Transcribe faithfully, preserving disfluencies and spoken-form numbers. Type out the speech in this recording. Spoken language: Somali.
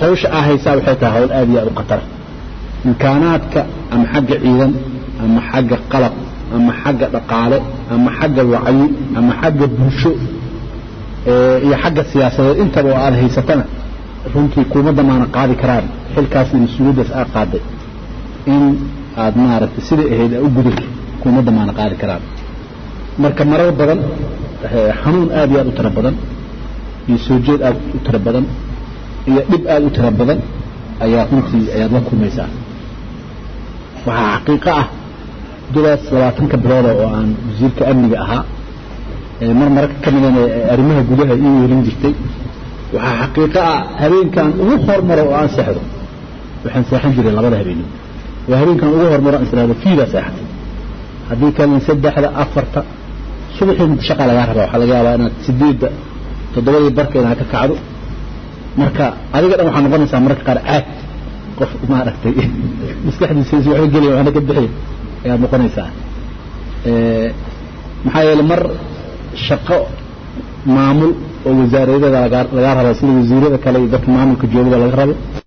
hawsha ah haysaa waxay tahay hawl aad iyo aad u khatar imkaanaadka ama xagga ciidan ama xagga qalab ama xagga dhaqaale ama xagga wacyi ama xagga bulsho ee iyo xagga siyaasadeed intaba oo aad haysatana runtii kuma damaana qaadi karaan xilkaas in suudaas aad qaaday in aad maaragtay sida ahayd u gudub kuma damaana qaadi karaan marka marar badan xanuun aad iyo aad u tira badan iyo soo jeed aad u tira badan iyo dib aad u tira badan ayaa runtii ayaad la kulmaysaa waxa xaqiiqo ah dadaas labaatan ka bilood oo aan wasiirka amniga ahaa ee mar mar ka midna arrimaha gudaha iyo yeelin jirtay waxa xaqiiqo ah habeenkan ugu hormaro oo aan saxdo waxaan saxan jiray labada habeen waa habeenkan ugu hormaro aan saxdo fiida saxdo hadii kan saddexda afarta subaxii shaqo laga rabo waxa laga yaabaa inaad sideeda todobadii barka inaad ka kacdo marka adiga dhan waxa noqonaysaa marka qaar aad qof ma aragtay maskaxdiisa wax geliyo waxa ka bixiyay ayaa noqonaysaa ee maxaa yeelay mar shaqo maamul oo wasaaradda laga laga rabo sida wasiirada kale iyo dadka maamulka joogada laga rabo